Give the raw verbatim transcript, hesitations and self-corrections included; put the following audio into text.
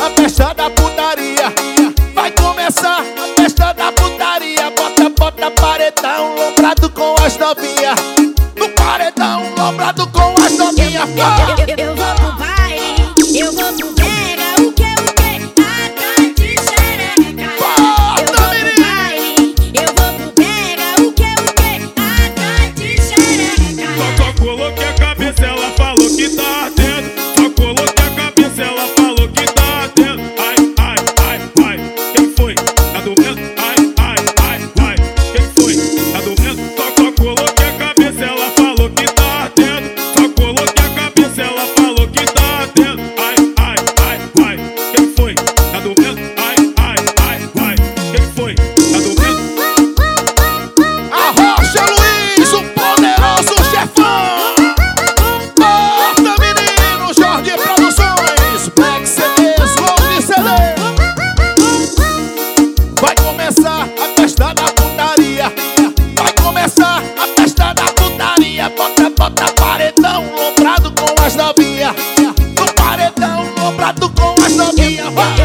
a festa da putaria. Vai começar a festa da putaria. Bota, bota paredão lombrado com as novinha. No paredão lombrado com as novinha. Eu, eu, eu vou pro baile, eu vou pro brega. O que, o que? Atrás de xereca. Eu vou pro baile, eu vou pro brega. O que, o que? Atrás de xereca. Só coloquei a cabeça, ela falou que tá ardendo. Só coloquei a cabeça, ela falou que tá ardendo. Ai, ai, ai, ai, quem foi? Tá doendo? Ai, ai, ai, ai, quem foi? Tá doendo? Só, só coloquei a cabeça, ela falou que tá ardendo. Só coloquei a cabeça, ela falou que tá ardendo. Ai, ai, ai, ai, quem foi? Tá doendo? Ai, ai, ai, ai, quem foi? Tá doendo? Arrocha Luiz, o poderoso chefão. Bota menino, Jorge Produções, Black C Ds, Gold C D. Vai começar a festa da putaria. Vai começar a festa da putaria. Bota, bota paredão lombrado com as novinha. No paredão lombrado com as novinha. Vai.